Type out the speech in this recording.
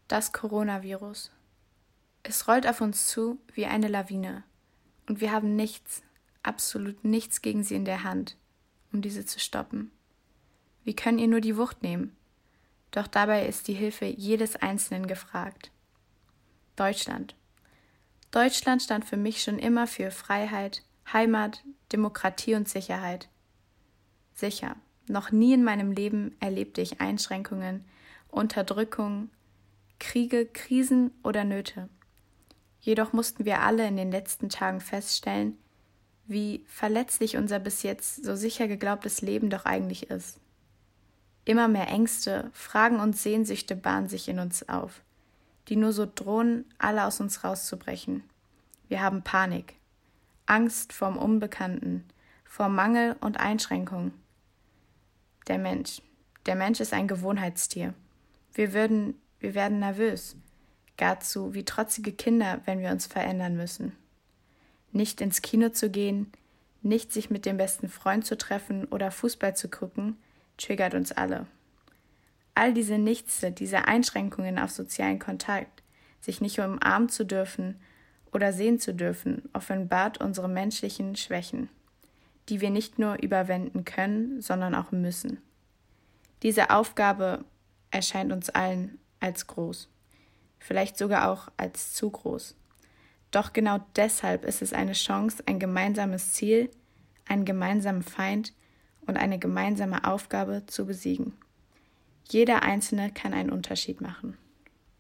Das Coronavirus. Es rollt auf uns zu wie eine Lawine und wir haben nichts, absolut nichts gegen sie in der Hand, um diese zu stoppen. Wir können ihr nur die Wucht nehmen, doch dabei ist die Hilfe jedes Einzelnen gefragt. Deutschland. Deutschland stand für mich schon immer für Freiheit, Heimat, Demokratie und Sicherheit. Sicher, noch nie in meinem Leben erlebte ich Einschränkungen, Unterdrückung, Kriege, Krisen oder Nöte. Jedoch mussten wir alle in den letzten Tagen feststellen, wie verletzlich unser bis jetzt so sicher geglaubtes Leben doch eigentlich ist. Immer mehr Ängste, Fragen und Sehnsüchte bahnen sich in uns auf, die nur so drohen, alle aus uns rauszubrechen. Wir haben Panik, Angst vorm Unbekannten, vor Mangel und Einschränkung. Der Mensch ist ein Gewohnheitstier. Wir werden nervös, garzu wie trotzige Kinder, wenn wir uns verändern müssen. Nicht ins Kino zu gehen, nicht sich mit dem besten Freund zu treffen oder Fußball zu gucken, triggert uns alle. All diese Nichtse, diese Einschränkungen auf sozialen Kontakt, sich nicht umarmen zu dürfen oder sehen zu dürfen, offenbart unsere menschlichen Schwächen, die wir nicht nur überwinden können, sondern auch müssen. Diese Aufgabe erscheint uns allen als groß, vielleicht sogar auch als zu groß. Doch genau deshalb ist es eine Chance, ein gemeinsames Ziel, einen gemeinsamen Feind und eine gemeinsame Aufgabe zu besiegen. Jeder Einzelne kann einen Unterschied machen.